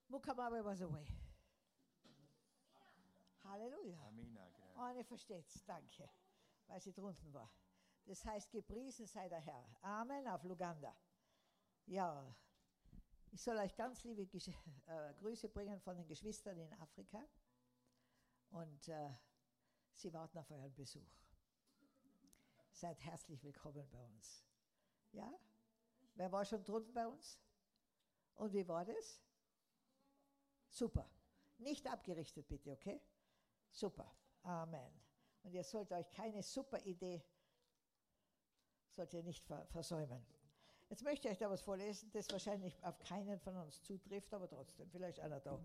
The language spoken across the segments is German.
Mukamaba was away. Halleluja. Amina, genau. Anne versteht's, danke, weil sie drunten war. Das heißt, gepriesen sei der Herr. Amen auf Luganda. Ja, ich soll euch ganz liebe Grüße bringen von den Geschwistern in Afrika. Und sie warten auf euren Besuch. Seid herzlich willkommen bei uns. Ja? Wer war schon drunten bei uns? Und wie war das? Super. Nicht abgerichtet, bitte, okay? Super. Amen. Und ihr sollt euch keine super Idee, sollt ihr nicht versäumen. Jetzt möchte ich euch da was vorlesen, das wahrscheinlich auf keinen von uns zutrifft, aber trotzdem, vielleicht einer da.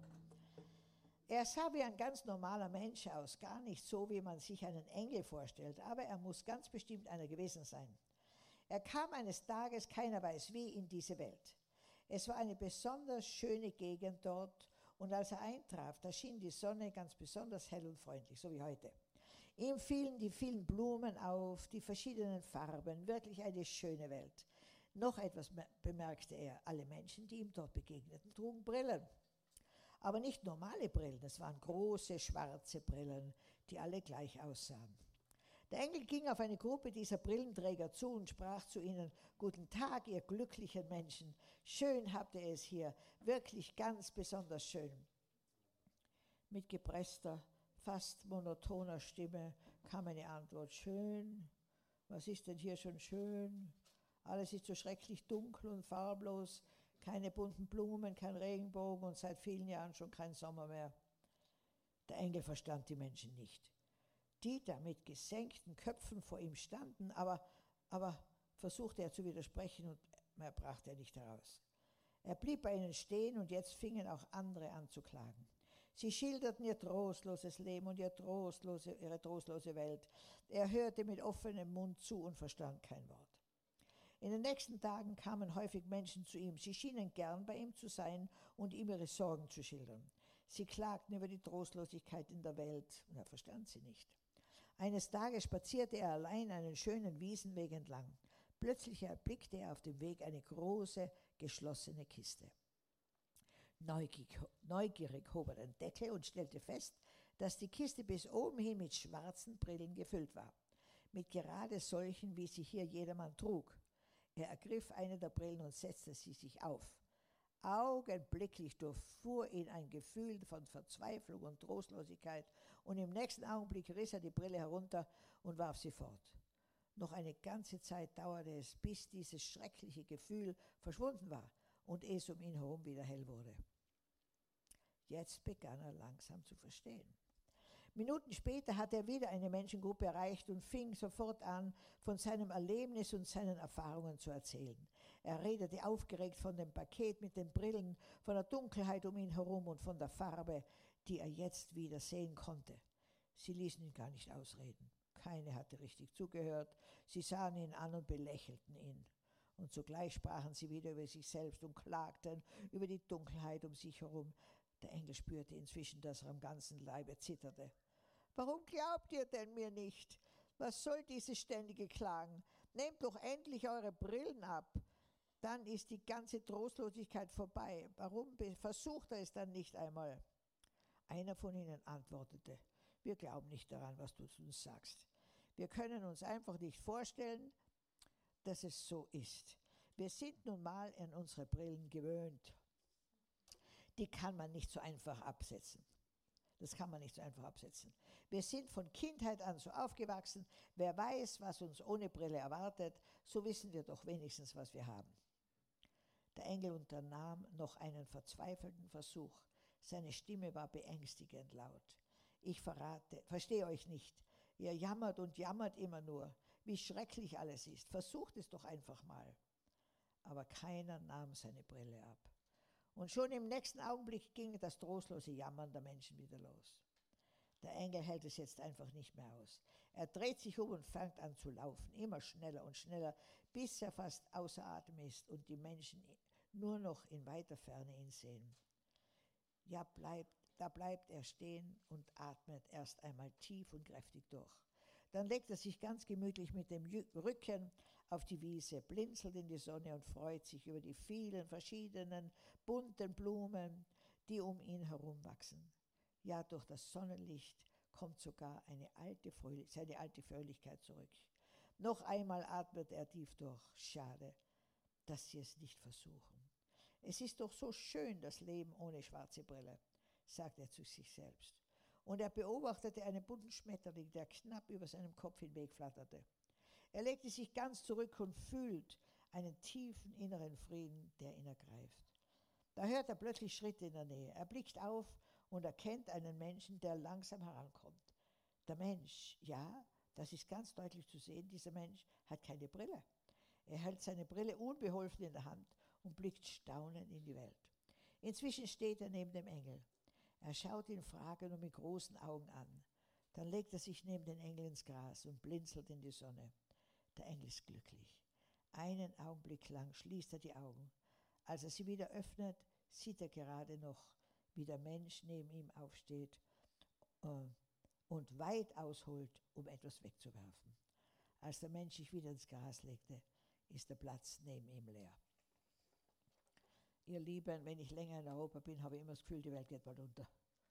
Er sah wie ein ganz normaler Mensch aus, gar nicht so, wie man sich einen Engel vorstellt, aber er muss ganz bestimmt einer gewesen sein. Er kam eines Tages, keiner weiß wie, in diese Welt. Es war eine besonders schöne Gegend dort und als er eintraf, da schien die Sonne ganz besonders hell und freundlich, so wie heute. Ihm fielen die vielen Blumen auf, die verschiedenen Farben, wirklich eine schöne Welt. Noch etwas bemerkte er, alle Menschen, die ihm dort begegneten, trugen Brillen. Aber nicht normale Brillen, es waren große schwarze Brillen, die alle gleich aussahen. Der Engel ging auf eine Gruppe dieser Brillenträger zu und sprach zu ihnen: Guten Tag, ihr glücklichen Menschen, schön habt ihr es hier, wirklich ganz besonders schön. Mit gepresster, fast monotoner Stimme kam eine Antwort: Schön, was ist denn hier schon schön? Alles ist so schrecklich dunkel und farblos, keine bunten Blumen, kein Regenbogen und seit vielen Jahren schon kein Sommer mehr. Der Engel verstand die Menschen nicht, die da mit gesenkten Köpfen vor ihm standen, aber versuchte er zu widersprechen und er brachte er nicht heraus. Er blieb bei ihnen stehen und jetzt fingen auch andere an zu klagen. Sie schilderten ihr trostloses Leben und ihre trostlose Welt. Er hörte mit offenem Mund zu und verstand kein Wort. In den nächsten Tagen kamen häufig Menschen zu ihm. Sie schienen gern bei ihm zu sein und ihm ihre Sorgen zu schildern. Sie klagten über die Trostlosigkeit in der Welt und er verstand sie nicht. Eines Tages spazierte er allein einen schönen Wiesenweg entlang. Plötzlich erblickte er auf dem Weg eine große, geschlossene Kiste. Neugierig hob er den Deckel und stellte fest, dass die Kiste bis oben hin mit schwarzen Brillen gefüllt war. Mit gerade solchen, wie sie hier jedermann trug. Er ergriff eine der Brillen und setzte sie sich auf. Augenblicklich durchfuhr ihn ein Gefühl von Verzweiflung und Trostlosigkeit und im nächsten Augenblick riss er die Brille herunter und warf sie fort. Noch eine ganze Zeit dauerte es, bis dieses schreckliche Gefühl verschwunden war und es um ihn herum wieder hell wurde. Jetzt begann er langsam zu verstehen. Minuten später hatte er wieder eine Menschengruppe erreicht und fing sofort an, von seinem Erlebnis und seinen Erfahrungen zu erzählen. Er redete aufgeregt von dem Paket mit den Brillen, von der Dunkelheit um ihn herum und von der Farbe, die er jetzt wieder sehen konnte. Sie ließen ihn gar nicht ausreden. Keine hatte richtig zugehört. Sie sahen ihn an und belächelten ihn. Und zugleich sprachen sie wieder über sich selbst und klagten über die Dunkelheit um sich herum. Der Engel spürte inzwischen, dass er am ganzen Leibe zitterte. »Warum glaubt ihr denn mir nicht? Was soll dieses ständige Klagen? Nehmt doch endlich eure Brillen ab. Dann ist die ganze Trostlosigkeit vorbei. Warum versucht er es dann nicht einmal?« Einer von ihnen antwortete: »Wir glauben nicht daran, was du uns sagst. Wir können uns einfach nicht vorstellen, dass es so ist. Wir sind nun mal an unsere Brillen gewöhnt. Die kann man nicht so einfach absetzen. Das kann man nicht so einfach absetzen. Wir sind von Kindheit an so aufgewachsen. Wer weiß, was uns ohne Brille erwartet, so wissen wir doch wenigstens, was wir haben.« Der Engel unternahm noch einen verzweifelten Versuch. Seine Stimme war beängstigend laut. »Ich verstehe euch nicht. Ihr jammert und jammert immer nur, wie schrecklich alles ist. Versucht es doch einfach mal.« Aber keiner nahm seine Brille ab. Und schon im nächsten Augenblick ging das trostlose Jammern der Menschen wieder los. Der Engel hält es jetzt einfach nicht mehr aus. Er dreht sich um und fängt an zu laufen, immer schneller und schneller, bis er fast außer Atem ist und die Menschen nur noch in weiter Ferne ihn sehen. Ja, da bleibt er stehen und atmet erst einmal tief und kräftig durch. Dann legt er sich ganz gemütlich mit dem Rücken auf die Wiese, blinzelt in die Sonne und freut sich über die vielen verschiedenen bunten Blumen, die um ihn herum wachsen. Ja, durch das Sonnenlicht kommt sogar seine alte Fröhlichkeit zurück. Noch einmal atmet er tief durch. Schade, dass sie es nicht versuchen. Es ist doch so schön, das Leben ohne schwarze Brille, sagt er zu sich selbst. Und er beobachtete einen bunten Schmetterling, der knapp über seinem Kopf hinweg flatterte. Er legte sich ganz zurück und fühlt einen tiefen inneren Frieden, der ihn ergreift. Da hört er plötzlich Schritte in der Nähe. Er blickt auf und erkennt einen Menschen, der langsam herankommt. Der Mensch, ja, das ist ganz deutlich zu sehen, dieser Mensch hat keine Brille. Er hält seine Brille unbeholfen in der Hand und blickt staunend in die Welt. Inzwischen steht er neben dem Engel. Er schaut ihn fragend und mit großen Augen an. Dann legt er sich neben den Engel ins Gras und blinzelt in die Sonne. Der Engel ist glücklich. Einen Augenblick lang schließt er die Augen. Als er sie wieder öffnet, sieht er gerade noch, wie der Mensch neben ihm aufsteht und weit ausholt, um etwas wegzuwerfen. Als der Mensch sich wieder ins Gras legte, ist der Platz neben ihm leer. Ihr Lieben, wenn ich länger in Europa bin, habe ich immer das Gefühl, die Welt geht bald unter.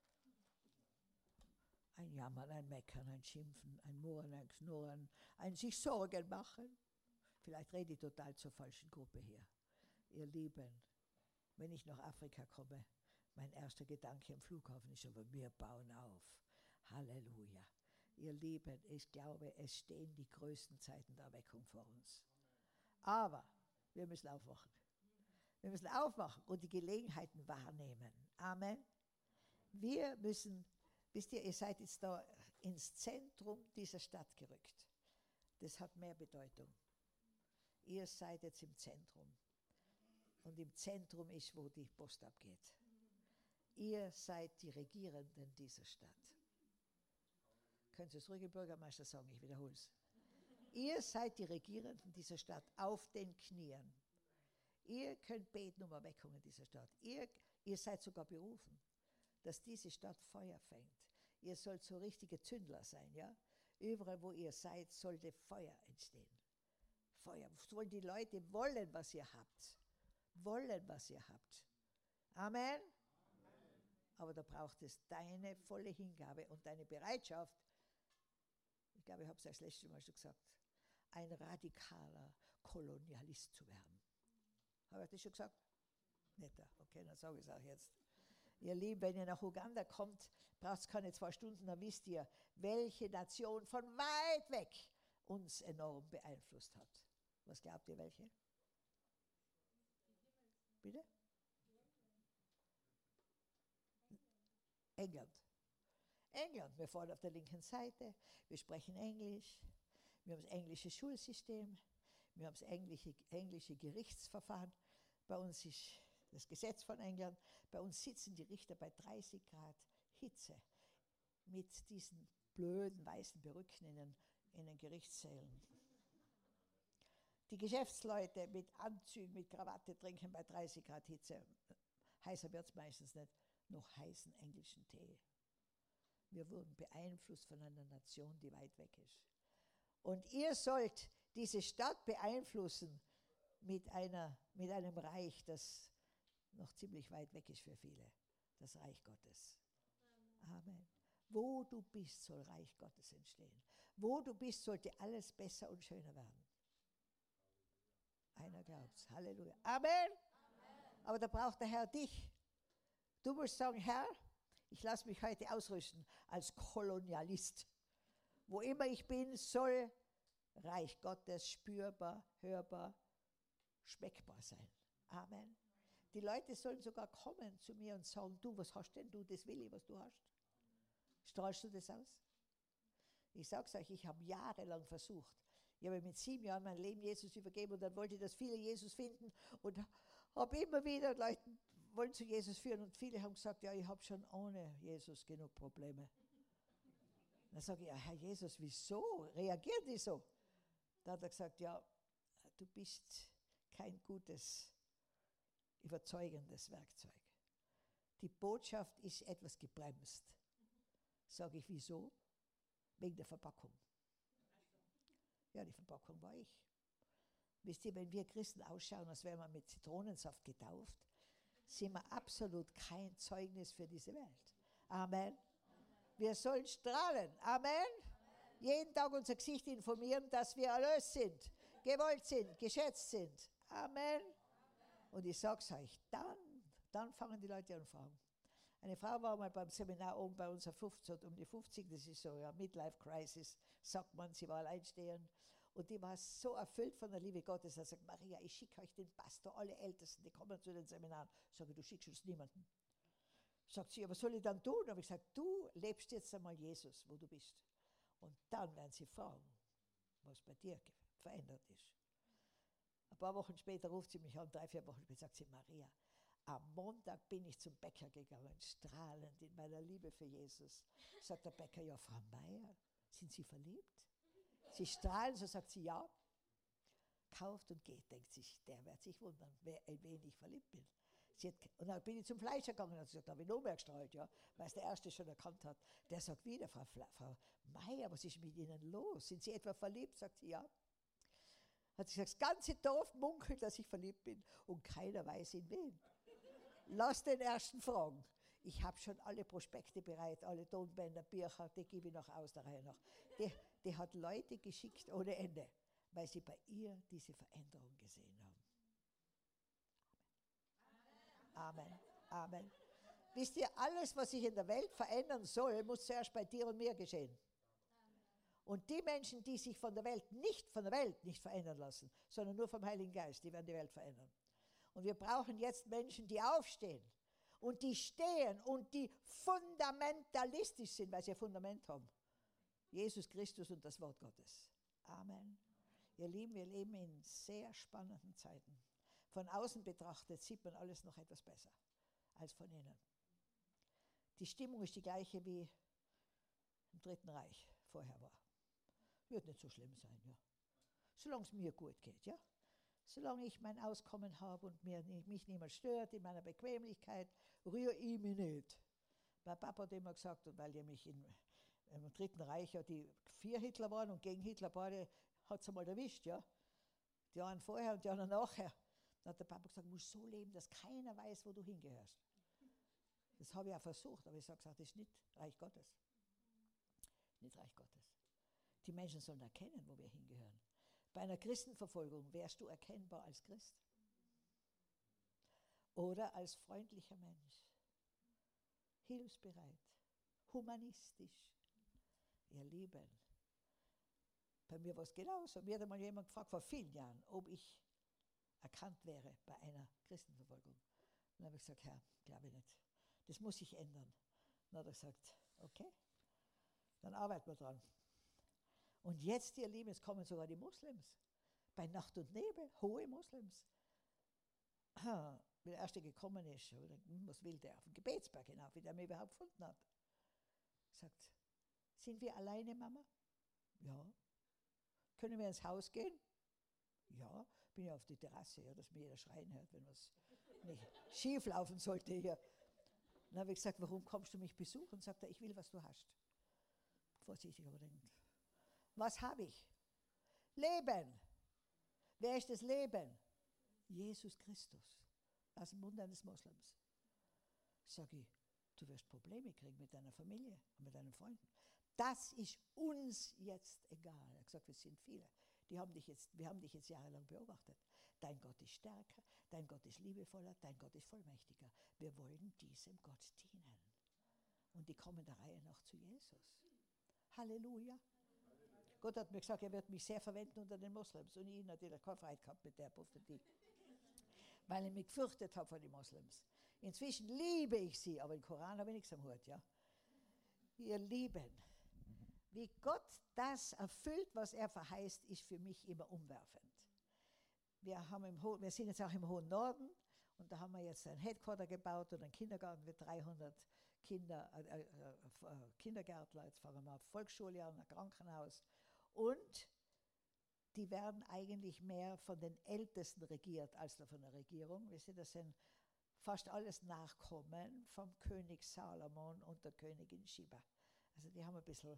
Ein Jammern, ein Meckern, ein Schimpfen, ein Murren, ein Knurren, ein sich Sorgen machen. Vielleicht rede ich total zur falschen Gruppe hier. Ihr Lieben, wenn ich nach Afrika komme, mein erster Gedanke am Flughafen ist aber, wir bauen auf. Halleluja. Ihr Lieben, ich glaube, es stehen die größten Zeiten der Erweckung vor uns. Aber wir müssen aufwachen. Wir müssen aufwachen und die Gelegenheiten wahrnehmen. Amen. Wir müssen, wisst ihr seid jetzt da ins Zentrum dieser Stadt gerückt. Das hat mehr Bedeutung. Ihr seid jetzt im Zentrum. Und im Zentrum ist, wo die Post abgeht. Ihr seid die Regierenden dieser Stadt. Können Sie es ruhig dem Bürgermeister sagen, ich wiederhole es. Ihr seid die Regierenden dieser Stadt auf den Knien. Ihr könnt beten um Erweckung in dieser Stadt. Ihr seid sogar berufen, dass diese Stadt Feuer fängt. Ihr sollt so richtige Zündler sein, ja? Überall, wo ihr seid, sollte Feuer entstehen. Feuer. Sollen die Leute wollen, was ihr habt. Wollen, was ihr habt. Amen. Aber da braucht es deine volle Hingabe und deine Bereitschaft. Ich glaube, ich habe es das letzte Mal schon gesagt. Ein radikaler Kolonialist zu werden. Habe ich das schon gesagt? Nicht da. Okay, dann sage ich es auch jetzt. Ihr Lieben, wenn ihr nach Uganda kommt, braucht es keine 2 Stunden, dann wisst ihr, welche Nation von weit weg uns enorm beeinflusst hat. Was glaubt ihr, welche? Bitte? England. England, wir fahren auf der linken Seite, wir sprechen Englisch, wir haben das englische Schulsystem, wir haben das englische Gerichtsverfahren. Bei uns ist das Gesetz von England, bei uns sitzen die Richter bei 30 Grad Hitze mit diesen blöden weißen Perücken in den Gerichtssälen. Die Geschäftsleute mit Anzügen, mit Krawatte trinken bei 30 Grad Hitze. Heißer wird es meistens nicht, noch heißen englischen Tee. Wir wurden beeinflusst von einer Nation, die weit weg ist. Und ihr sollt diese Stadt beeinflussen mit einem Reich, das noch ziemlich weit weg ist für viele. Das Reich Gottes. Amen. Wo du bist, soll Reich Gottes entstehen. Wo du bist, sollte alles besser und schöner werden. Einer glaubt's. Halleluja. Amen. Amen. Aber da braucht der Herr dich. Du musst sagen, Herr, ich lasse mich heute ausrüsten als Kolonialist. Wo immer ich bin, soll Reich Gottes spürbar, hörbar, schmeckbar sein. Amen. Die Leute sollen sogar kommen zu mir und sagen, du, was hast denn du, das will ich, was du hast? Strahlst du das aus? Ich sag's euch, ich habe jahrelang versucht. Ich habe mit 7 Jahren mein Leben Jesus übergeben und dann wollte ich, dass viele Jesus finden und habe immer wieder Leute wollen zu Jesus führen und viele haben gesagt, ja, ich habe schon ohne Jesus genug Probleme. Dann sage ich, ja, Herr Jesus, wieso reagieren die so? Dann hat er gesagt, ja, du bist kein gutes, überzeugendes Werkzeug. Die Botschaft ist etwas gebremst. Sage ich, wieso? Wegen der Verpackung. Ja, die Verpackung war ich. Wisst ihr, wenn wir Christen ausschauen, als wären wir mit Zitronensaft getauft, sind wir absolut kein Zeugnis für diese Welt. Amen. Wir sollen strahlen. Amen. Jeden Tag unser Gesicht informieren, dass wir erlöst sind, gewollt sind, geschätzt sind. Amen. Und ich sage es euch, dann fangen die Leute an zu fragen. Eine Frau war mal beim Seminar oben bei uns um die 50, das ist so ja Midlife Crisis, sagt man, sie war alleinstehend. Und die war so erfüllt von der Liebe Gottes, dass sie sagt, Maria, ich schicke euch den Pastor, alle Ältesten, die kommen zu den Seminaren. Sage, du schickst uns niemanden. Sagt sie, ja, was soll ich dann tun? Aber ich sage, du lebst jetzt einmal Jesus, wo du bist. Und dann werden sie fragen, was bei dir verändert ist. Ein paar Wochen später ruft sie mich an, 3-4 Wochen später sagt sie, Maria, am Montag bin ich zum Bäcker gegangen, strahlend in meiner Liebe für Jesus. Sagt der Bäcker, ja, Frau Meier, sind Sie verliebt? Sie strahlen, so sagt sie, ja. Kauft und geht, denkt sich, der wird sich wundern, in wen ich verliebt bin. Und dann bin ich zum Fleischer gegangen und hat gesagt, da habe ich noch mehr gestrahlt, ja, weil es der Erste schon erkannt hat. Der sagt wieder, Frau Meier, was ist mit Ihnen los? Sind Sie etwa verliebt? Sagt sie, ja. Hat sie gesagt, das ganze Dorf munkelt, dass ich verliebt bin und keiner weiß in wen. Lass den Ersten fragen. Ich habe schon alle Prospekte bereit, alle Tonbänder, Bücher, die gebe ich noch aus der Reihe nach. Die hat Leute geschickt ohne Ende, weil sie bei ihr diese Veränderung gesehen haben. Amen. Amen. Wisst ihr, alles, was sich in der Welt verändern soll, muss zuerst bei dir und mir geschehen. Und die Menschen, die sich von der Welt nicht verändern lassen, sondern nur vom Heiligen Geist, die werden die Welt verändern. Und wir brauchen jetzt Menschen, die aufstehen und die stehen und die fundamentalistisch sind, weil sie ein Fundament haben. Jesus Christus und das Wort Gottes. Amen. Ihr Lieben, wir leben in sehr spannenden Zeiten. Von außen betrachtet sieht man alles noch etwas besser als von innen. Die Stimmung ist die gleiche wie im Dritten Reich vorher war. Wird nicht so schlimm sein, ja. Solange es mir gut geht, ja. Solange ich mein Auskommen habe und mich niemand stört in meiner Bequemlichkeit, rühre ich mich nicht. Mein Papa hat immer gesagt, und weil mich im Dritten Reich ja die 4 Hitler waren und gegen Hitler beide hat es einmal erwischt, ja. Die einen vorher und die anderen nachher. Dann hat der Papa gesagt, du musst so leben, dass keiner weiß, wo du hingehörst. Das habe ich auch versucht, aber ich sage, das ist nicht Reich Gottes. Nicht Reich Gottes. Die Menschen sollen erkennen, wo wir hingehören. Bei einer Christenverfolgung wärst du erkennbar als Christ. Oder als freundlicher Mensch. Hilfsbereit. Humanistisch. Ihr Lieben. Bei mir war es genauso. Mir hat einmal jemand gefragt, vor vielen Jahren, ob ich erkannt wäre bei einer Christenverfolgung. Und dann habe ich gesagt, Herr, glaube ich nicht. Das muss sich ändern. Dann hat er gesagt, okay, dann arbeiten wir dran. Und jetzt, ihr Lieben, es kommen sogar die Moslems. Bei Nacht und Nebel, hohe Moslems. Wie der Erste gekommen ist, oder, was will der? Auf den Gebetsberg hinauf, wie der mich überhaupt gefunden hat. Sagt, sind wir alleine, Mama? Ja. Können wir ins Haus gehen? Ja. Bin ja auf die Terrasse, ja, dass mir jeder schreien hört, wenn was nicht schief laufen sollte hier. Dann habe ich gesagt, warum kommst du mich besuchen? Und sagt er, ich will, was du hast. Vorsichtig aber denkt. Was habe ich? Leben. Wer ist das Leben? Jesus Christus. Aus dem Mund eines Moslems. Sag ich, du wirst Probleme kriegen mit deiner Familie und mit deinen Freunden. Das ist uns jetzt egal. Er hat gesagt, wir sind viele. Wir haben dich jetzt jahrelang beobachtet. Dein Gott ist stärker, dein Gott ist liebevoller, dein Gott ist vollmächtiger. Wir wollen diesem Gott dienen. Und die kommen der Reihe nach zu Jesus. Halleluja. Gott hat mir gesagt, er wird mich sehr verwenden unter den Moslems. Und ich natürlich keine Freiheit gehabt mit der Prophetie. Weil ich mich gefürchtet habe vor den Moslems. Inzwischen liebe ich sie, aber im Koran habe ich nichts am Hut. Ja? Ihr Lieben, wie Gott das erfüllt, was er verheißt, ist für mich immer umwerfend. Wir sind jetzt auch im hohen Norden und da haben wir jetzt ein Headquarter gebaut und einen Kindergarten für 300 Kindergärtler. Jetzt fahren wir auf Volksschule an, ein Krankenhaus. Und die werden eigentlich mehr von den Ältesten regiert als von der Regierung. Wisst ihr, das sind fast alles Nachkommen vom König Salomon und der Königin Sheba. Also die haben ein bisschen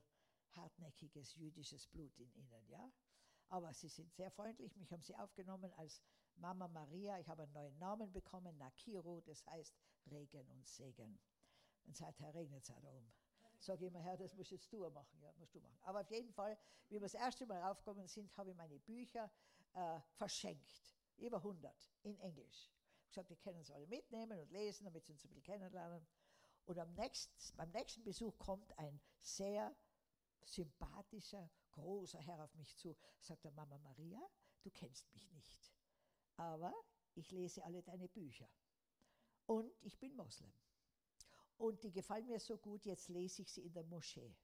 hartnäckiges jüdisches Blut in ihnen, ja. Aber sie sind sehr freundlich. Mich haben sie aufgenommen als Mama Maria, ich habe einen neuen Namen bekommen, Nakiru, das heißt Regen und Segen. Und seither regnet es auch da oben. Sag ich immer, Herr, das musst jetzt du machen. Ja, musst du machen. Aber auf jeden Fall, wie wir das erste Mal raufgekommen sind, habe ich meine Bücher verschenkt. Über 100 in Englisch. Ich habe gesagt, die können es alle mitnehmen und lesen, damit sie uns ein bisschen kennenlernen. Und beim nächsten Besuch kommt ein sehr sympathischer, großer Herr auf mich zu. Sagt er, Mama Maria, du kennst mich nicht, aber ich lese alle deine Bücher. Und ich bin Moslem. Und die gefallen mir so gut, jetzt lese ich sie in der Moschee.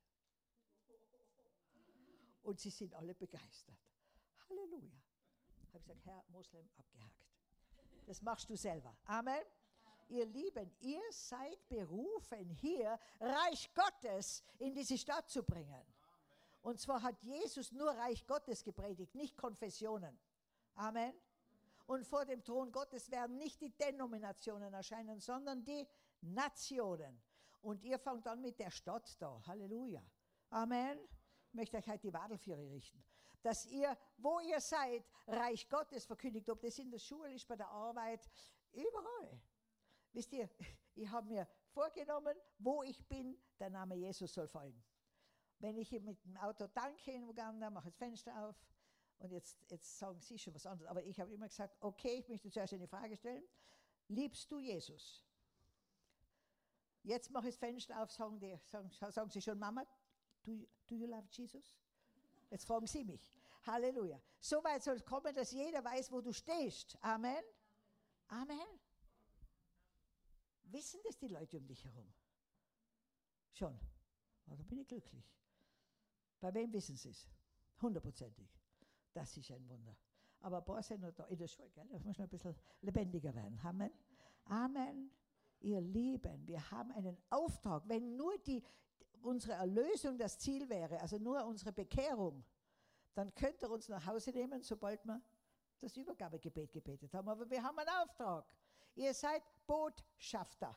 Und sie sind alle begeistert. Halleluja. Habe ich gesagt, Herr, Moslem, abgehakt. Das machst du selber. Amen. Ihr Lieben, ihr seid berufen, hier Reich Gottes in diese Stadt zu bringen. Und zwar hat Jesus nur Reich Gottes gepredigt, nicht Konfessionen. Amen. Und vor dem Thron Gottes werden nicht die Denominationen erscheinen, sondern die Nationen. Und ihr fangt an mit der Stadt da. Halleluja. Amen. Ich möchte euch heute die Wadel für euch richten. Dass ihr, wo ihr seid, Reich Gottes verkündigt, ob das in der Schule ist, bei der Arbeit, überall. Wisst ihr, ich habe mir vorgenommen, wo ich bin, der Name Jesus soll fallen. Wenn ich mit dem Auto tanke in Uganda, mache ich das Fenster auf und jetzt sagen sie schon was anderes. Aber ich habe immer gesagt, okay, ich möchte zuerst eine Frage stellen. Liebst du Jesus? Jetzt mache ich das Fenster auf, sagen sie schon, Mama, do you love Jesus? Jetzt fragen sie mich. Halleluja. So weit soll es kommen, dass jeder weiß, wo du stehst. Amen. Amen. Wissen das die Leute um dich herum? Schon. Oh, da bin ich glücklich. Bei wem wissen sie es? 100%ig. Das ist ein Wunder. Aber ein paar sind noch da in der Schule, gell? Das muss noch ein bisschen lebendiger werden. Amen. Amen. Ihr Lieben, wir haben einen Auftrag. Wenn nur unsere Erlösung das Ziel wäre, also nur unsere Bekehrung, dann könnt ihr uns nach Hause nehmen, sobald wir das Übergabegebet gebetet haben. Aber wir haben einen Auftrag. Ihr seid Botschafter.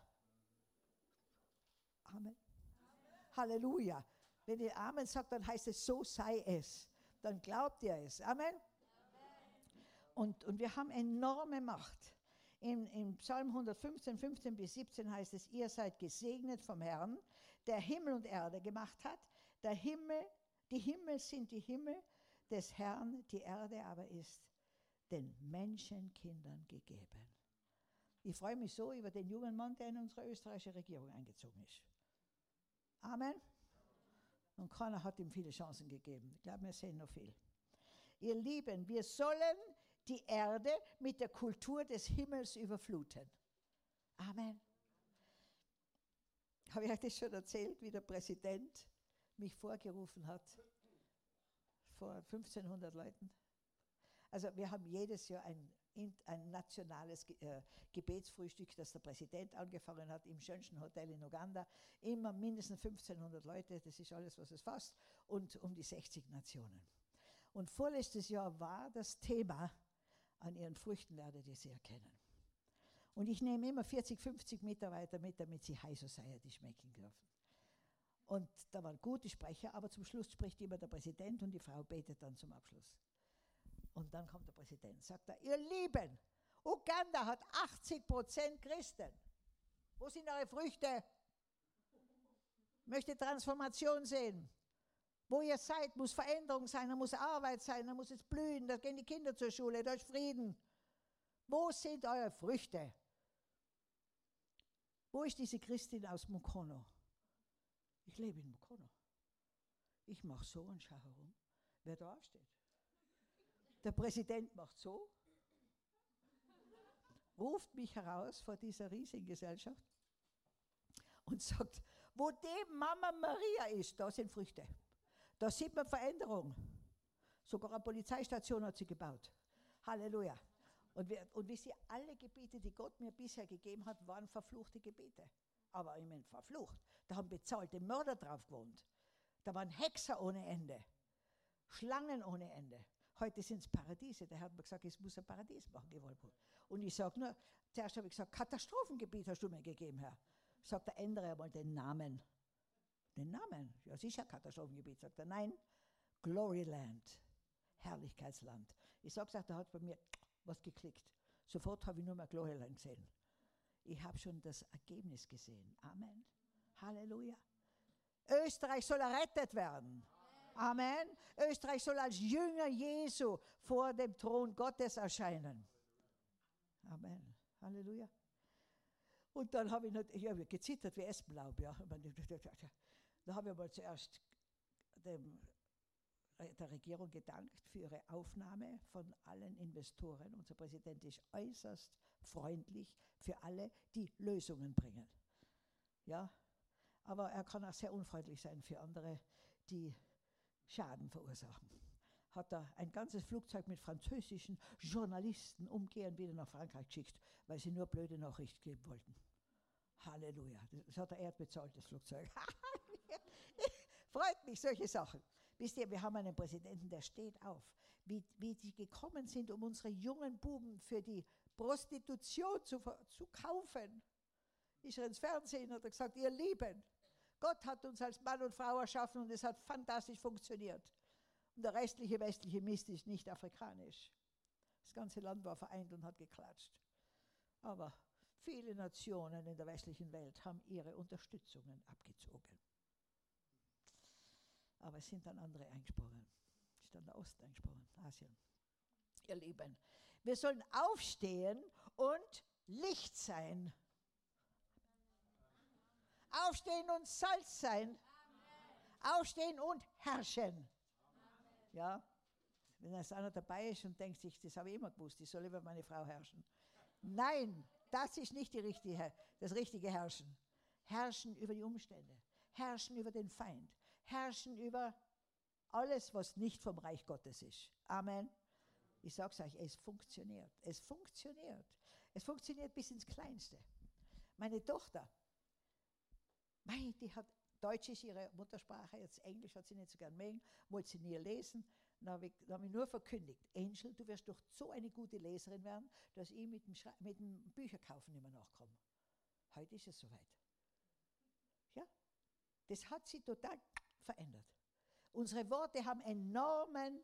Amen. Halleluja. Wenn ihr Amen sagt, dann heißt es, so sei es. Dann glaubt ihr es. Amen. Und wir haben enorme Macht. Im Psalm 115, 15 bis 17 heißt es, ihr seid gesegnet vom Herrn, der Himmel und Erde gemacht hat. Die Himmel sind die Himmel des Herrn, die Erde aber ist den Menschenkindern gegeben. Ich freue mich so über den jungen Mann, der in unsere österreichische Regierung eingezogen ist. Amen. Und keiner hat ihm viele Chancen gegeben. Ich glaube, wir sehen noch viel. Ihr Lieben, wir sollen die Erde mit der Kultur des Himmels überfluten. Amen. Habe ich euch das schon erzählt, wie der Präsident mich vorgerufen hat? Vor 1500 Leuten. Also wir haben jedes Jahr ein nationales Gebetsfrühstück, das der Präsident angefangen hat, im schönsten Hotel in Uganda. Immer mindestens 1500 Leute, das ist alles, was es fasst, und um die 60 Nationen. Und vorletztes Jahr war das Thema, an ihren Früchten werdet ihr sie erkennen. Und ich nehme immer 40, 50 Mitarbeiter mit, damit sie High Society schmecken dürfen. Und da waren gute Sprecher, aber zum Schluss spricht immer der Präsident und die Frau betet dann zum Abschluss. Und dann kommt der Präsident, sagt er, ihr Lieben, Uganda hat 80% Christen. Wo sind eure Früchte? Möchte Transformation sehen. Wo ihr seid, muss Veränderung sein, da muss Arbeit sein, da muss es blühen, da gehen die Kinder zur Schule, da ist Frieden. Wo sind eure Früchte? Wo ist diese Christin aus Mukono? Ich lebe in Mukono. Ich mache so und schaue herum, wer da aufsteht. Der Präsident macht so, ruft mich heraus vor dieser riesigen Gesellschaft und sagt, wo die Mama Maria ist, da sind Früchte. Da sieht man Veränderung. Sogar eine Polizeistation hat sie gebaut. Halleluja. Und wisst ihr, alle Gebiete, die Gott mir bisher gegeben hat, waren verfluchte Gebiete. Aber ich meine, verflucht. Da haben bezahlte Mörder drauf gewohnt. Da waren Hexer ohne Ende. Schlangen ohne Ende. Heute sind es Paradiese. Der Herr hat mir gesagt, es muss ein Paradies machen, gewollt. Und ich sage nur, zuerst habe ich gesagt, Katastrophengebiet hast du mir gegeben, Herr. Sagt er, ändere einmal den Namen. Den Namen? Ja, sicher Katastrophengebiet. Sagt er, nein, Gloryland, Herrlichkeitsland. Ich sage, er hat bei mir was geklickt. Sofort habe ich nur mal Glorhelein gesehen. Ich habe schon das Ergebnis gesehen. Amen. Halleluja. Österreich soll errettet werden. Amen. Österreich soll als Jünger Jesu vor dem Thron Gottes erscheinen. Amen. Halleluja. Und dann habe ich hab gezittert wie Espenlaub. Ja. Da habe ich mal zuerst der Regierung gedankt für ihre Aufnahme von allen Investoren. Unser Präsident ist äußerst freundlich für alle, die Lösungen bringen. Ja, aber er kann auch sehr unfreundlich sein für andere, die Schaden verursachen. Hat er ein ganzes Flugzeug mit französischen Journalisten umgehend wieder nach Frankreich geschickt, weil sie nur blöde Nachrichten geben wollten. Halleluja. Das hat er bezahlt, das Flugzeug. Freut mich, solche Sachen. Wisst ihr, wir haben einen Präsidenten, der steht auf, wie die gekommen sind, um unsere jungen Buben für die Prostitution zu kaufen. Ist er ins Fernsehen und hat gesagt, ihr Lieben, Gott hat uns als Mann und Frau erschaffen und es hat fantastisch funktioniert. Und der restliche westliche Mist ist nicht afrikanisch. Das ganze Land war vereint und hat geklatscht. Aber viele Nationen in der westlichen Welt haben ihre Unterstützungen abgezogen. Aber es sind dann andere eingesprungen. Ist dann der Osten eingesprungen, Asien. Ihr Lieben, wir sollen aufstehen und Licht sein. Aufstehen und Salz sein. Aufstehen und herrschen. Ja, wenn jetzt einer dabei ist und denkt sich, das habe ich immer gewusst, ich soll über meine Frau herrschen. Nein, das ist nicht das richtige Herrschen. Herrschen über die Umstände. Herrschen über den Feind. Herrschen über alles, was nicht vom Reich Gottes ist. Amen. Ich sage es euch, es funktioniert. Es funktioniert. Es funktioniert bis ins Kleinste. Meine Tochter, die hat Deutsch ist ihre Muttersprache, jetzt Englisch hat sie nicht so gern mögen, wollte sie nie lesen. Dann habe ich nur verkündigt, Angel, du wirst doch so eine gute Leserin werden, dass ich mit dem Bücherkaufen nicht mehr nachkomme. Heute ist es soweit. Ja, das hat sie total verändert. Unsere Worte haben enorme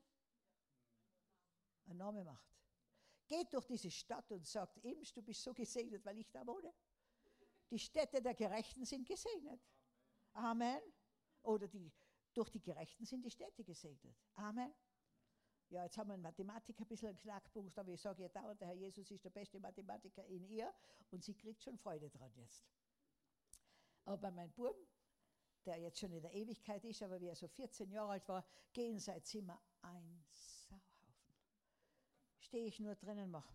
Macht. Geht durch diese Stadt und sagt, Imsch, du bist so gesegnet, weil ich da wohne. Die Städte der Gerechten sind gesegnet. Amen. Oder durch die Gerechten sind die Städte gesegnet. Amen. Ja, jetzt haben wir in Mathematik ein bisschen einen Knackpunkt, aber ich sage ihr dauernd, der Herr Jesus ist der beste Mathematiker in ihr und sie kriegt schon Freude dran jetzt. Aber bei meinem Buben, der jetzt schon in der Ewigkeit ist, aber wie er so 14 Jahre alt war, geh in sein Zimmer, ein Sauhaufen. Stehe ich nur drinnen, mache.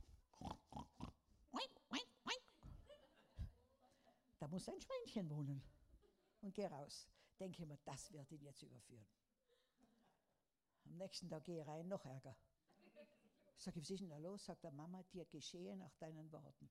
Da muss ein Schweinchen wohnen. Und gehe raus. Denke ich mir, das wird ihn jetzt überführen. Am nächsten Tag gehe ich rein, noch Ärger. Sag ich, was ist denn da los? Sagt der Mama, dir geschehe nach deinen Worten.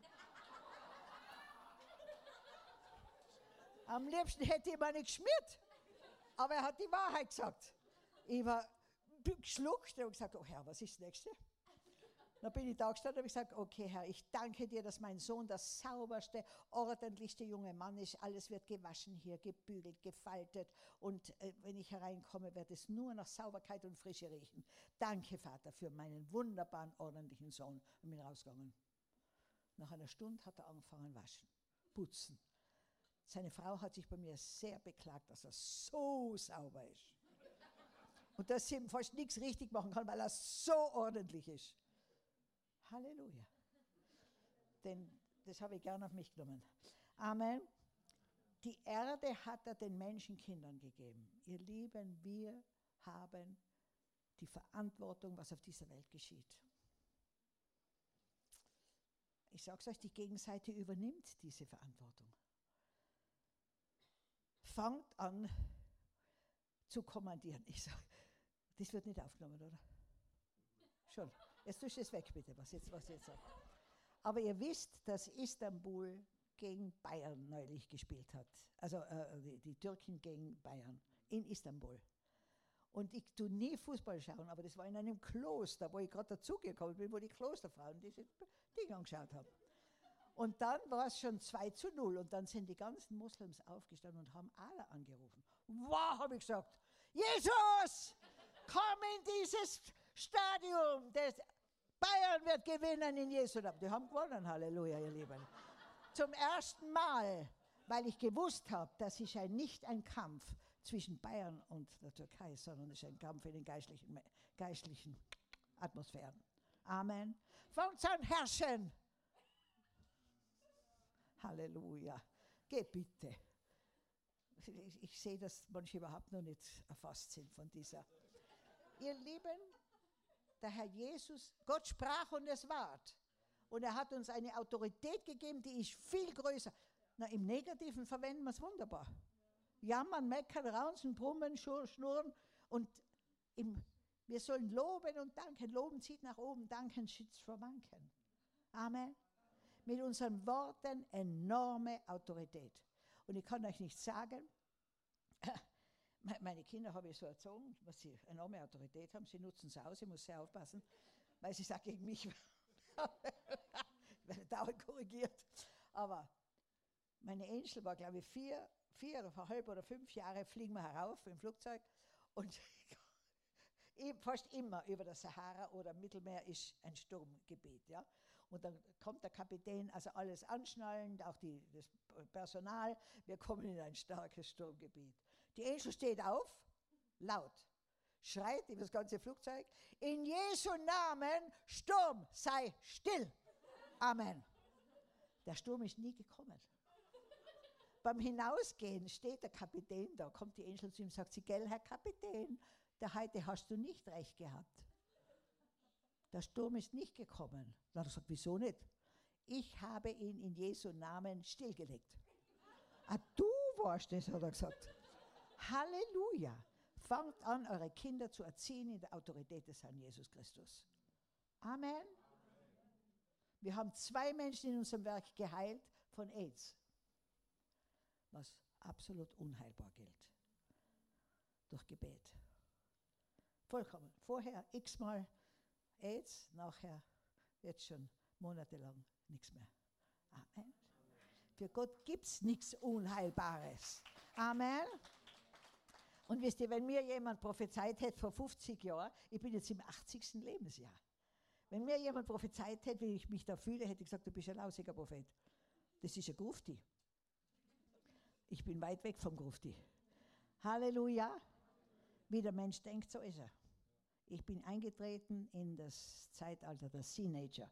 Am liebsten hätte ich ihn nicht geschmiert. Aber er hat die Wahrheit gesagt. Ich war geschluckt und gesagt, oh Herr, was ist das Nächste? Dann bin ich da gestanden und habe gesagt, okay Herr, ich danke dir, dass mein Sohn der sauberste, ordentlichste junge Mann ist. Alles wird gewaschen hier, gebügelt, gefaltet. Und wenn ich hereinkomme, wird es nur nach Sauberkeit und Frische riechen. Danke, Vater, für meinen wunderbaren, ordentlichen Sohn. Und bin rausgegangen. Nach einer Stunde hat er angefangen waschen, putzen. Seine Frau hat sich bei mir sehr beklagt, dass er so sauber ist. Und dass sie ihm fast nichts richtig machen kann, weil er so ordentlich ist. Halleluja. Denn das habe ich gern auf mich genommen. Amen. Die Erde hat er den Menschenkindern gegeben. Ihr Lieben, wir haben die Verantwortung, was auf dieser Welt geschieht. Ich sage es euch, die Gegenseite übernimmt diese Verantwortung. Fangt an zu kommandieren. Ich sage, das wird nicht aufgenommen, oder? Schon. Jetzt tust du es weg, bitte, was jetzt sagt. Aber ihr wisst, dass Istanbul gegen Bayern neulich gespielt hat. Also die Türken gegen Bayern in Istanbul. Und ich tue nie Fußball schauen, aber das war in einem Kloster, wo ich gerade dazugekommen bin, wo die Klosterfrauen diese Dinge angeschaut haben. Und dann war es schon 2:0 und dann sind die ganzen Moslems aufgestanden und haben Allah angerufen. Wow, habe ich gesagt, Jesus, komm in dieses Stadion. Bayern wird gewinnen in Jesu Namen. Die haben gewonnen, Halleluja, ihr Lieben. Zum ersten Mal, weil ich gewusst habe, das ist nicht ein Kampf zwischen Bayern und der Türkei, sondern es ist ein Kampf in den geistlichen Atmosphären. Amen. Fangt an, herrschen. Halleluja. Geh bitte. Ich sehe, dass manche überhaupt noch nicht erfasst sind von dieser. Ihr Lieben, der Herr Jesus, Gott sprach und es ward. Und er hat uns eine Autorität gegeben, die ist viel größer. Na, im Negativen verwenden wir es wunderbar. Jammern, meckern, raunzen, brummen, schnurren. Und wir sollen loben und danken. Loben zieht nach oben, danken schützt vor Wanken. Amen. Mit unseren Worten enorme Autorität. Und ich kann euch nicht sagen, meine Kinder habe ich so erzogen, dass sie enorme Autorität haben. Sie nutzen es aus, ich muss sehr aufpassen, weil sie sagt gegen mich, ich werde dauernd korrigiert. Aber meine Angel war, glaube ich, 4,5 oder 5 Jahre fliegen wir herauf im Flugzeug und fast immer über der Sahara oder Mittelmeer ist ein Sturmgebiet. Ja? Und dann kommt der Kapitän, also alles anschnallend, auch das Personal, wir kommen in ein starkes Sturmgebiet. Die Angel steht auf, laut, schreit über das ganze Flugzeug, in Jesu Namen, Sturm, sei still. Amen. Der Sturm ist nie gekommen. Beim Hinausgehen steht der Kapitän da, kommt die Angel zu ihm und sagt sie, gell, Herr Kapitän, heute hast du nicht recht gehabt. Der Sturm ist nicht gekommen. Dann hat er gesagt, wieso nicht? Ich habe ihn in Jesu Namen stillgelegt. Ah, du warst das, hat er gesagt. Halleluja. Fangt an, eure Kinder zu erziehen in der Autorität des Herrn Jesus Christus. Amen. Wir haben 2 Menschen in unserem Werk geheilt von AIDS, was absolut unheilbar gilt. Durch Gebet. Vollkommen. Vorher x-mal AIDS, nachher jetzt schon monatelang nichts mehr. Amen. Für Gott gibt es nichts Unheilbares. Amen. Und wisst ihr, wenn mir jemand prophezeit hätte vor 50 Jahren, ich bin jetzt im 80. Lebensjahr, wenn mir jemand prophezeit hätte, wie ich mich da fühle, hätte ich gesagt, du bist ein lausiger Prophet. Das ist ein Grufti. Ich bin weit weg vom Grufti. Halleluja. Wie der Mensch denkt, so ist er. Ich bin eingetreten in das Zeitalter der Teenager.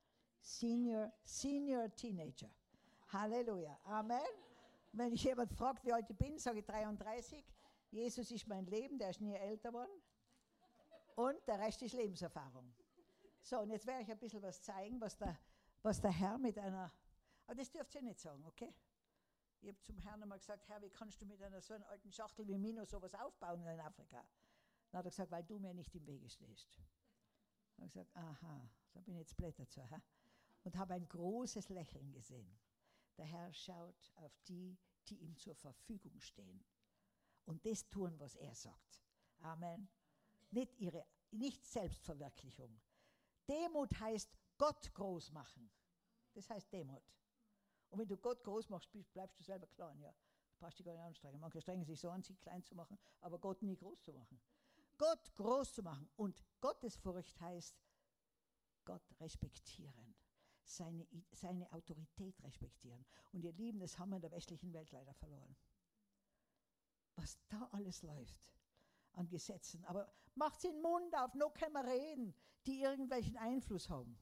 Senior Teenager. Halleluja. Amen. Wenn ich jemand fragt, wie alt ich bin, sage ich 33. Jesus ist mein Leben, der ist nie älter geworden. Und der Rest ist Lebenserfahrung. So, und jetzt werde ich ein bisschen was zeigen, was der Herr mit einer, aber das dürft ihr nicht sagen, okay? Ich habe zum Herrn einmal gesagt, Herr, wie kannst du mit einer so einer alten Schachtel wie Mino sowas aufbauen in Afrika? Dann hat er gesagt, weil du mir nicht im Wege stehst. Dann habe ich gesagt, aha, da bin ich jetzt blöd dazu. Und habe ein großes Lächeln gesehen. Der Herr schaut auf die, die ihm zur Verfügung stehen. Und das tun, was er sagt. Amen. Nicht Selbstverwirklichung. Demut heißt Gott groß machen. Das heißt Demut. Und wenn du Gott groß machst, bleibst du selber klein. Ja. Du brauchst dich gar nicht anstrengen. Manche strengen sich so an, sich klein zu machen, aber Gott nie groß zu machen. Gott groß zu machen. Und Gottesfurcht heißt Gott respektieren. Seine Autorität respektieren. Und ihr Lieben, das haben wir in der westlichen Welt leider verloren. Was da alles läuft an Gesetzen. Aber macht den Mund auf, noch können wir reden, die irgendwelchen Einfluss haben.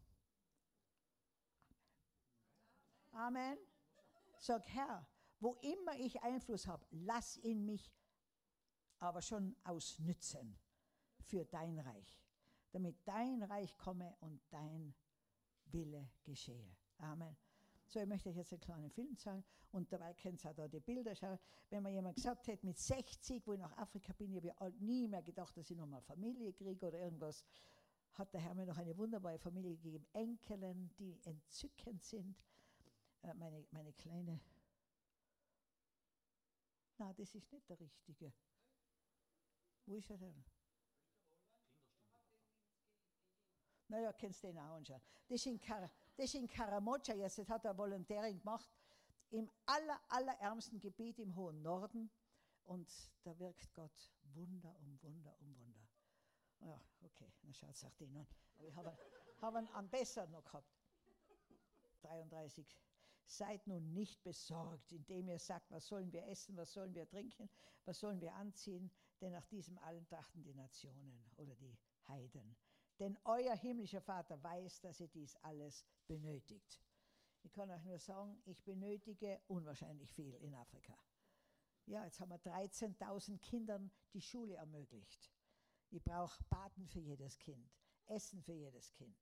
Amen. Sag, Herr, wo immer ich Einfluss habe, lass ihn mich aber schon ausnützen für dein Reich. Damit dein Reich komme und dein Wille geschehe. Amen. So, ich möchte euch jetzt einen kleinen Film zeigen und dabei könnt ihr auch da die Bilder schauen. Wenn mir jemand gesagt hätte, mit 60, wo ich nach Afrika bin, ich habe ja nie mehr gedacht, dass ich nochmal Familie kriege oder irgendwas, hat der Herr mir noch eine wunderbare Familie gegeben. Enkeln, die entzückend sind. Meine kleine, na, das ist nicht der Richtige. Wo ist er denn? Naja, kennst du den auch anschauen. Das ist in Karamoja, jetzt hat er Volontärin gemacht, im allerärmsten Gebiet im hohen Norden. Und da wirkt Gott Wunder um Wunder um Wunder. Ja, okay, dann schaut es auch den an. Aber Haben einen besseren noch gehabt. 33. Seid nun nicht besorgt, indem ihr sagt, was sollen wir essen, was sollen wir trinken, was sollen wir anziehen, denn nach diesem allen trachten die Nationen oder die Heiden. Denn euer himmlischer Vater weiß, dass ihr dies alles benötigt. Ich kann euch nur sagen, ich benötige unwahrscheinlich viel in Afrika. Ja, jetzt haben wir 13.000 Kindern die Schule ermöglicht. Ich brauche Paten für jedes Kind, Essen für jedes Kind,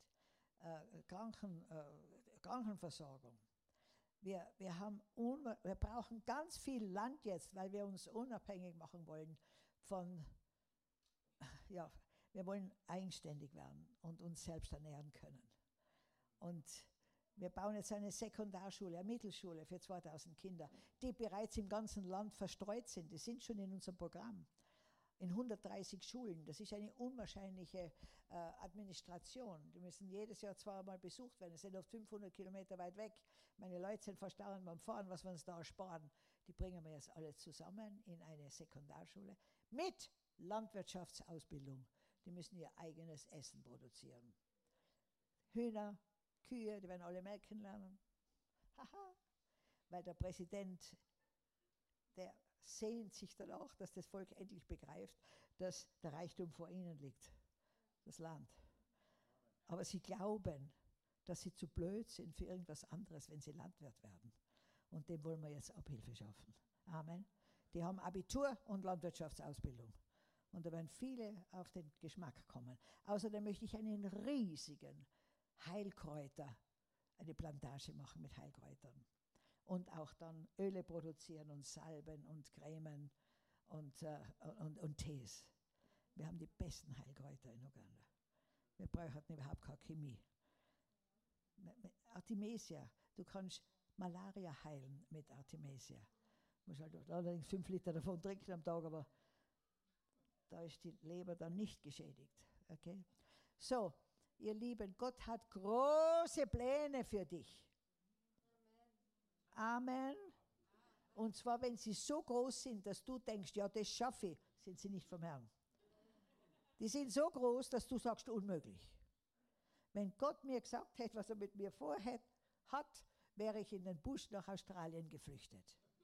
Krankenversorgung. Wir brauchen ganz viel Land jetzt, weil wir uns unabhängig machen wollen von, ja, wir wollen eigenständig werden und uns selbst ernähren können. Und wir bauen jetzt eine Sekundarschule, eine Mittelschule für 2000 Kinder, die bereits im ganzen Land verstreut sind. Die sind schon in unserem Programm. In 130 Schulen. Das ist eine unwahrscheinliche Administration. Die müssen jedes Jahr zweimal besucht werden. Sie sind oft 500 Kilometer weit weg. Meine Leute sind verstanden beim Fahren, was wir uns da sparen. Die bringen wir jetzt alle zusammen in eine Sekundarschule mit Landwirtschaftsausbildung. Die müssen ihr eigenes Essen produzieren. Hühner, Kühe, die werden alle melken lernen. Haha. Weil der Präsident, der sehnt sich danach, dass das Volk endlich begreift, dass der Reichtum vor ihnen liegt, das Land. Aber sie glauben, dass sie zu blöd sind für irgendwas anderes, wenn sie Landwirt werden. Und dem wollen wir jetzt Abhilfe schaffen. Amen. Die haben Abitur und Landwirtschaftsausbildung. Und da werden viele auf den Geschmack kommen. Außerdem möchte ich einen riesigen Heilkräuter, eine Plantage machen mit Heilkräutern. Und auch dann Öle produzieren und Salben und Cremen und Tees. Wir haben die besten Heilkräuter in Uganda. Wir brauchen überhaupt keine Chemie. Artemisia, du kannst Malaria heilen mit Artemisia. Du musst halt allerdings 5 Liter davon trinken am Tag, aber da ist die Leber dann nicht geschädigt. Okay? So, ihr Lieben, Gott hat große Pläne für dich. Amen. Und zwar, wenn sie so groß sind, dass du denkst, ja, das schaffe ich, sind sie nicht vom Herrn. Die sind so groß, dass du sagst, unmöglich. Wenn Gott mir gesagt hätte, was er mit mir vorhat, wäre ich in den Busch nach Australien geflüchtet.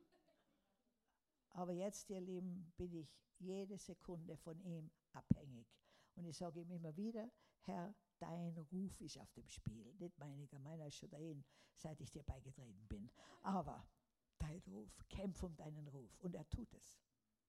Aber jetzt, ihr Lieben, bin ich jede Sekunde von ihm abhängig. Und ich sage ihm immer wieder, Herr, dein Ruf ist auf dem Spiel. Nicht meiniger, meiner ist schon dahin, seit ich dir beigetreten bin. Aber dein Ruf, kämpf um deinen Ruf. Und er tut es.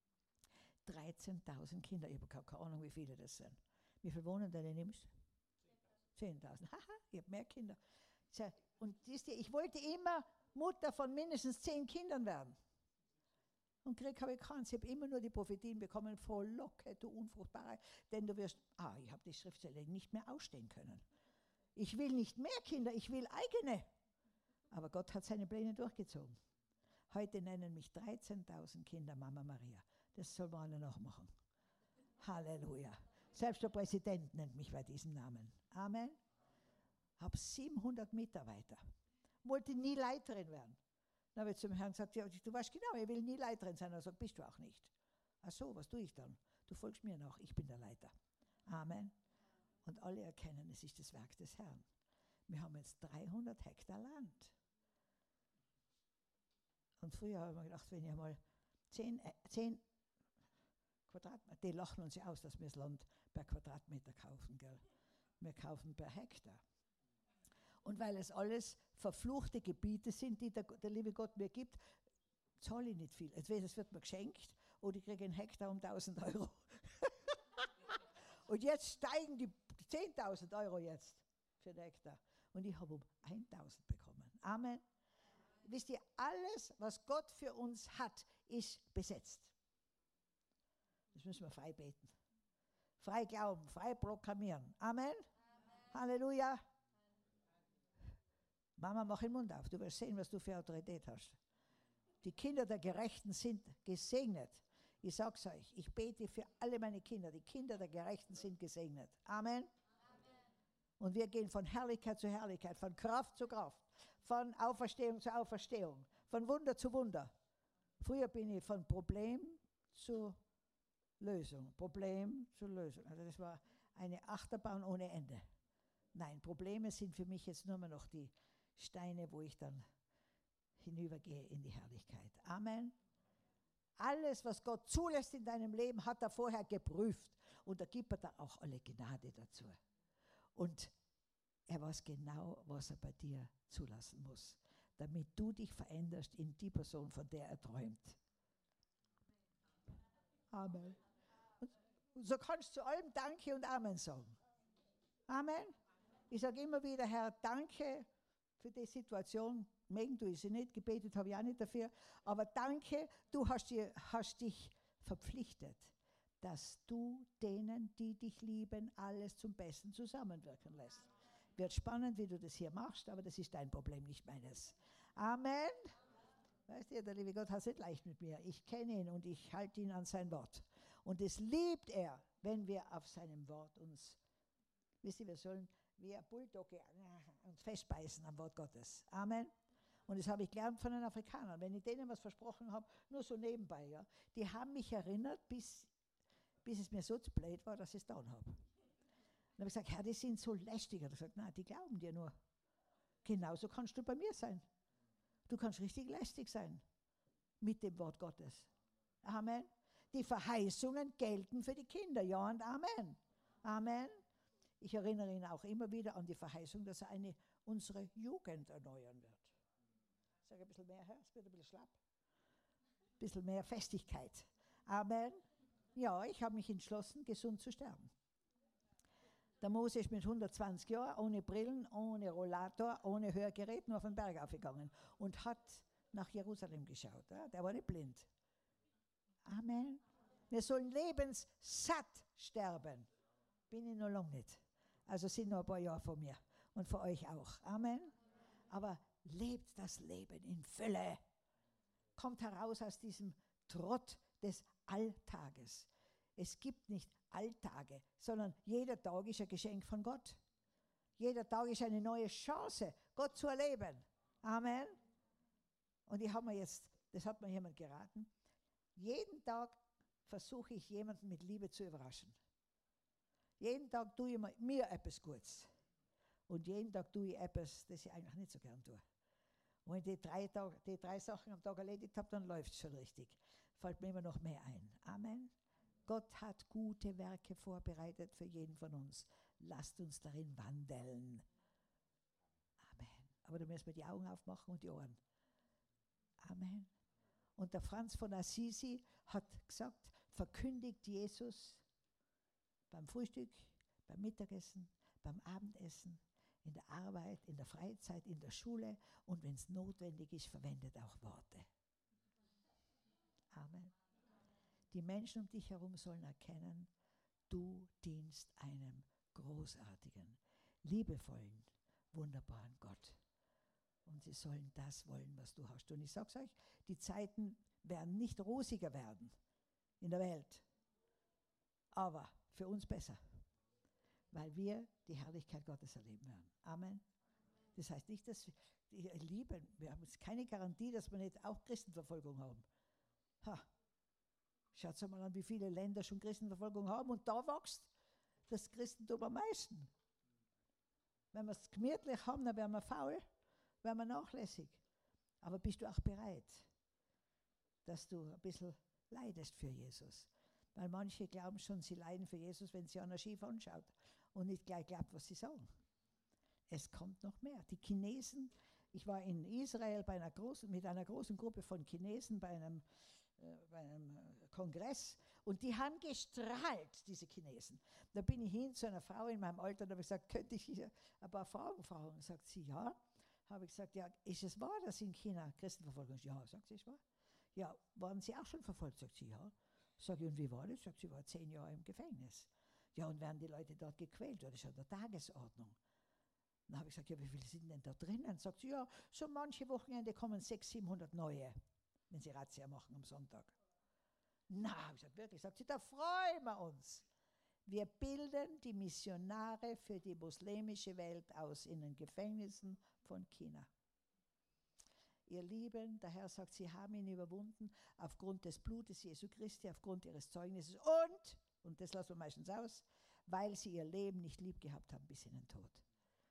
13.000 Kinder, ich habe keine Ahnung, wie viele das sind. Wie viele wohnen da in Imst? 10.000. Haha, ich habe mehr Kinder. Und ich wollte immer Mutter von mindestens 10 Kindern werden. Und Krieg habe ich keins. Ich habe immer nur die Prophetien bekommen, frohlocke, du Unfruchtbare, denn du wirst, ich habe die Schriftstelle nicht mehr ausstehen können. Ich will nicht mehr Kinder, ich will eigene. Aber Gott hat seine Pläne durchgezogen. Heute nennen mich 13.000 Kinder Mama Maria. Das soll man alle noch machen. Halleluja. Selbst der Präsident nennt mich bei diesem Namen. Amen. Habe 700 Mitarbeiter. Wollte nie Leiterin werden. Dann habe ich zum Herrn gesagt, ja, du weißt genau, ich will nie Leiterin sein. Er sagt, bist du auch nicht. Ach so, was tue ich dann? Du folgst mir nach, ich bin der Leiter. Amen. Und alle erkennen, es ist das Werk des Herrn. Wir haben jetzt 300 Hektar Land. Und früher habe ich mir gedacht, wenn ich einmal 10 Quadratmeter, die lachen uns ja aus, dass wir das Land per Quadratmeter kaufen, gell? Wir kaufen per Hektar. Und weil es alles verfluchte Gebiete sind, die der liebe Gott mir gibt, zahle ich nicht viel. Entweder es wird mir geschenkt oder ich kriege einen Hektar um 1.000 Euro. Und jetzt steigen die 10.000 Euro jetzt für den Hektar. Und ich habe um 1.000 bekommen. Amen. Wisst ihr, alles, was Gott für uns hat, ist besetzt. Das müssen wir frei beten. Frei glauben, frei proklamieren. Amen. Halleluja. Mama, mach den Mund auf. Du wirst sehen, was du für Autorität hast. Die Kinder der Gerechten sind gesegnet. Ich sag's euch, ich bete für alle meine Kinder. Die Kinder der Gerechten sind gesegnet. Amen. Amen. Und wir gehen von Herrlichkeit zu Herrlichkeit, von Kraft zu Kraft, von Auferstehung zu Auferstehung, von Wunder zu Wunder. Früher bin ich von Problem zu Lösung, Problem zu Lösung. Also das war eine Achterbahn ohne Ende. Nein, Probleme sind für mich jetzt nur mehr noch die Steine, wo ich dann hinübergehe in die Herrlichkeit. Amen. Alles, was Gott zulässt in deinem Leben, hat er vorher geprüft. Und da gibt er da auch alle Gnade dazu. Und er weiß genau, was er bei dir zulassen muss, damit du dich veränderst in die Person, von der er träumt. Amen. Und so kannst du zu allem Danke und Amen sagen. Amen. Ich sage immer wieder, Herr, danke für die Situation. Mögen tue ich sie nicht, gebetet habe ich auch nicht dafür. Aber danke, du hast dich verpflichtet, dass du denen, die dich lieben, alles zum Besten zusammenwirken lässt. Wird spannend, wie du das hier machst, aber das ist dein Problem, nicht meines. Amen. Weißt du, der liebe Gott hat es nicht leicht mit mir. Ich kenne ihn und ich halte ihn an sein Wort. Und es liebt er, wenn wir auf seinem Wort uns, wisst ihr, wir sollen wie ein Bulldogge uns festbeißen am Wort Gottes. Amen. Und das habe ich gelernt von den Afrikanern. Wenn ich denen was versprochen habe, nur so nebenbei, ja, die haben mich erinnert, bis es mir so zu blöd war, dass ich es getan habe. Dann habe ich gesagt, Herr, die sind so lästig. Er hat gesagt, nein, die glauben dir nur. Genauso kannst du bei mir sein. Du kannst richtig lästig sein mit dem Wort Gottes. Amen. Die Verheißungen gelten für die Kinder. Ja und Amen. Amen. Ich erinnere ihn auch immer wieder an die Verheißung, dass er unsere Jugend erneuern wird. Ich sage ein bisschen mehr, Herr, es wird ein bisschen schlapp. Ein bisschen mehr Festigkeit. Amen. Ja, ich habe mich entschlossen, gesund zu sterben. Der Mose ist mit 120 Jahren ohne Brillen, ohne Rollator, ohne Hörgerät nur auf den Berg aufgegangen und hat nach Jerusalem geschaut. Ja? Der war nicht blind. Amen. Wir sollen lebenssatt sterben. Bin ich noch lange nicht. Also sind noch ein paar Jahre vor mir und für euch auch. Amen. Aber lebt das Leben in Fülle. Kommt heraus aus diesem Trott des Alltages. Es gibt nicht Alltage, sondern jeder Tag ist ein Geschenk von Gott. Jeder Tag ist eine neue Chance, Gott zu erleben. Amen. Und ich habe mir jetzt, das hat mir jemand geraten, jeden Tag versuche ich jemanden mit Liebe zu überraschen. Jeden Tag tue ich mir etwas Gutes. Und jeden Tag tue ich etwas, das ich eigentlich nicht so gern tue. Und wenn ich die drei Sachen am Tag erledigt habe, dann läuft es schon richtig. Fällt mir immer noch mehr ein. Amen. Gott hat gute Werke vorbereitet für jeden von uns. Lasst uns darin wandeln. Amen. Aber da müssen wir die Augen aufmachen und die Ohren. Amen. Und der Franz von Assisi hat gesagt, verkündigt Jesus beim Frühstück, beim Mittagessen, beim Abendessen, in der Arbeit, in der Freizeit, in der Schule und wenn es notwendig ist, verwendet auch Worte. Amen. Die Menschen um dich herum sollen erkennen, du dienst einem großartigen, liebevollen, wunderbaren Gott. Und sie sollen das wollen, was du hast. Und ich sage es euch, die Zeiten werden nicht rosiger werden in der Welt, aber für uns besser, weil wir die Herrlichkeit Gottes erleben werden. Amen. Das heißt nicht, dass wir lieben, wir haben jetzt keine Garantie, dass wir nicht auch Christenverfolgung haben. Schaut mal an, wie viele Länder schon Christenverfolgung haben und da wächst das Christentum am meisten. Wenn wir es gemütlich haben, dann werden wir faul, werden wir nachlässig. Aber bist du auch bereit, dass du ein bisschen leidest für Jesus? Weil manche glauben schon, sie leiden für Jesus, wenn sie einer schief anschaut und nicht gleich glaubt, was sie sagen. Es kommt noch mehr. Die Chinesen, ich war in Israel mit einer großen Gruppe von Chinesen bei einem Kongress und die haben gestrahlt, diese Chinesen. Da bin ich hin zu einer Frau in meinem Alter und habe gesagt, könnte ich hier ein paar Fragen fragen? Sagt sie, ja. Habe ich gesagt, ja, ist es wahr, dass in China Christenverfolgung ist? Ja, sagt sie, ist wahr. Ja, waren Sie auch schon verfolgt? Sagt sie, ja. Sag ich, und wie war das? Sagt sie, war 10 Jahre im Gefängnis. Ja, und werden die Leute dort gequält? Ja, das ist an der Tagesordnung. Dann habe ich gesagt, ja, wie viele sind denn da drinnen? Sagt sie, ja, so manche Wochenende kommen 600, 700 neue, wenn sie Razzia machen am Sonntag. Na, habe ich gesagt, wirklich? Sagt sie, da freuen wir uns. Wir bilden die Missionare für die muslimische Welt aus in den Gefängnissen von China. Ihr Lieben, der Herr sagt, sie haben ihn überwunden aufgrund des Blutes Jesu Christi, aufgrund ihres Zeugnisses und das lassen wir meistens aus, weil sie ihr Leben nicht lieb gehabt haben bis in den Tod.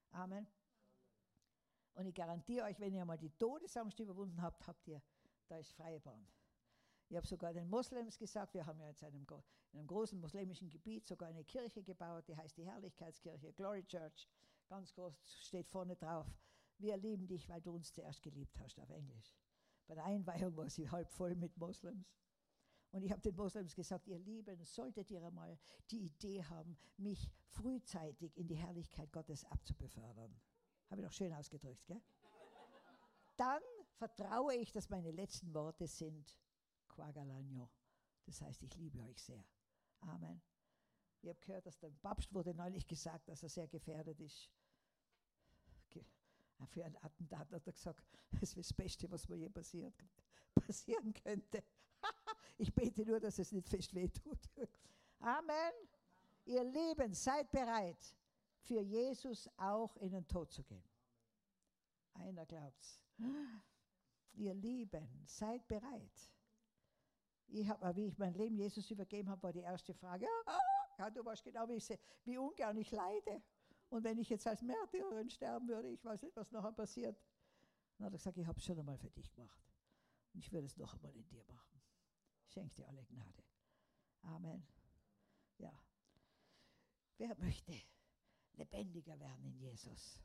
Amen. Und ich garantiere euch, wenn ihr mal die Todesangst überwunden habt, da ist freie Bahn. Ich habe sogar den Moslems gesagt, wir haben ja jetzt in einem großen muslimischen Gebiet sogar eine Kirche gebaut, die heißt die Herrlichkeitskirche, Glory Church, ganz groß, steht vorne drauf. Wir lieben dich, weil du uns zuerst geliebt hast, auf Englisch. Bei der Einweihung war sie halb voll mit Moslems. Und ich habe den Moslems gesagt, ihr Lieben, solltet ihr einmal die Idee haben, mich frühzeitig in die Herrlichkeit Gottes abzubefördern. Habe ich doch schön ausgedrückt, gell? Dann vertraue ich, dass meine letzten Worte sind, Quagalagno. Das heißt, ich liebe euch sehr. Amen. Ich habe gehört, dass der Papst wurde neulich gesagt, dass er sehr gefährdet ist. Für ein Attentat hat er gesagt, das ist das Beste, was mir je passieren könnte. Ich bete nur, dass es nicht fest wehtut. Amen. Ihr Lieben, seid bereit, für Jesus auch in den Tod zu gehen. Einer glaubt's. Ihr Lieben, seid bereit. Wie ich mein Leben Jesus übergeben habe, war die erste Frage, ja, du weißt genau, wie ungern ich leide. Und wenn ich jetzt als Märtyrerin sterben würde, ich weiß nicht, was nachher passiert. Dann hat er gesagt, ich habe es schon einmal für dich gemacht. Und ich würde es noch einmal in dir machen. Schenk dir alle Gnade. Amen. Ja. Wer möchte lebendiger werden in Jesus?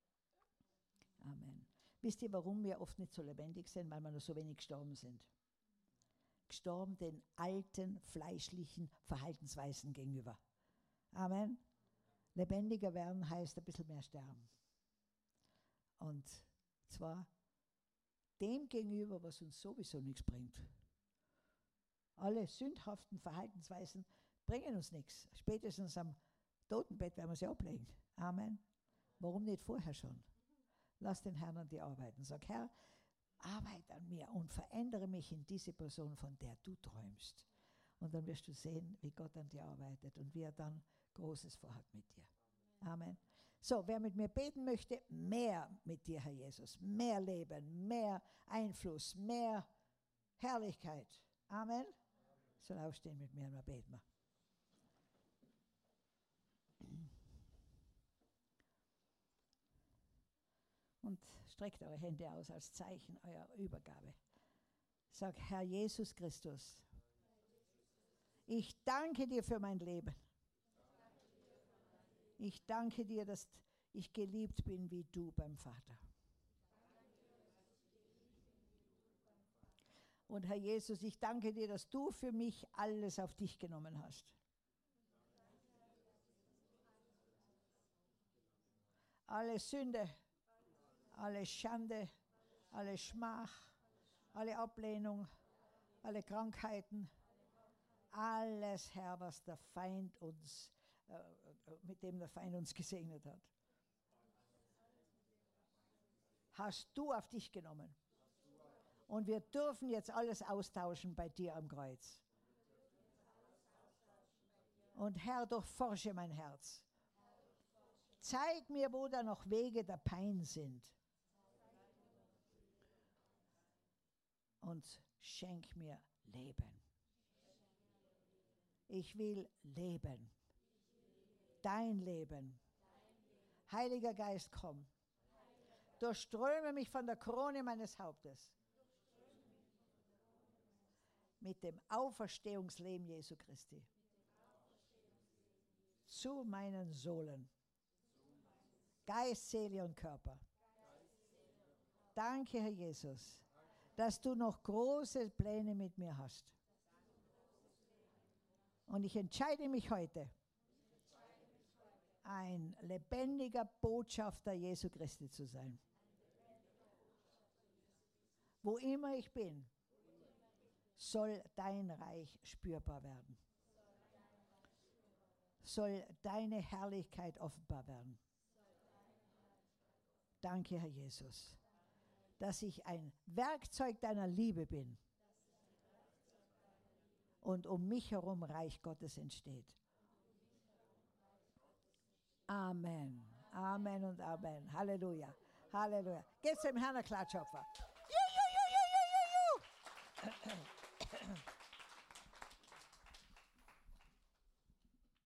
Amen. Wisst ihr, warum wir oft nicht so lebendig sind? Weil wir nur so wenig gestorben sind. Gestorben den alten, fleischlichen Verhaltensweisen gegenüber. Amen. Lebendiger werden heißt ein bisschen mehr sterben. Und zwar dem gegenüber, was uns sowieso nichts bringt. Alle sündhaften Verhaltensweisen bringen uns nichts. Spätestens am Totenbett werden wir sie ablegen. Amen. Warum nicht vorher schon? Lass den Herrn an dir arbeiten. Sag, Herr, arbeite an mir und verändere mich in diese Person, von der du träumst. Und dann wirst du sehen, wie Gott an dir arbeitet und wie er dann Großes vorhat mit dir. Amen. So, wer mit mir beten möchte, mehr mit dir, Herr Jesus. Mehr Leben, mehr Einfluss, mehr Herrlichkeit. Amen. Soll aufstehen mit mir und wir beten. Und streckt eure Hände aus als Zeichen eurer Übergabe. Sag, Herr Jesus Christus, ich danke dir für mein Leben. Ich danke dir, dass ich geliebt bin wie du beim Vater. Und Herr Jesus, ich danke dir, dass du für mich alles auf dich genommen hast. Alle Sünde, alle Schande, alle Schmach, alle Ablehnung, alle Krankheiten, alles, Herr, was der Feind uns, mit dem der Feind uns gesegnet hat, hast du auf dich genommen. Und wir dürfen jetzt alles austauschen bei dir am Kreuz. Und Herr, durchforsche mein Herz. Zeig mir, wo da noch Wege der Pein sind. Und schenk mir Leben. Ich will leben. Dein Leben. Heiliger Geist, komm. Durchströme mich von der Krone meines Hauptes mit dem Auferstehungsleben Jesu Christi zu meinen Sohlen, Geist, Seele und Körper. Danke, Herr Jesus, dass du noch große Pläne mit mir hast. Und ich entscheide mich heute, ein lebendiger Botschafter Jesu Christi zu sein. Wo immer ich bin, soll dein Reich spürbar werden. Soll deine Herrlichkeit offenbar werden. Danke, Herr Jesus, dass ich ein Werkzeug deiner Liebe bin und um mich herum Reich Gottes entsteht. Amen. Amen und Amen. Halleluja. Halleluja. Geht's dem Herrn einen Klatschopfer. Ju, ju, ju, ju, ju, ju, ju.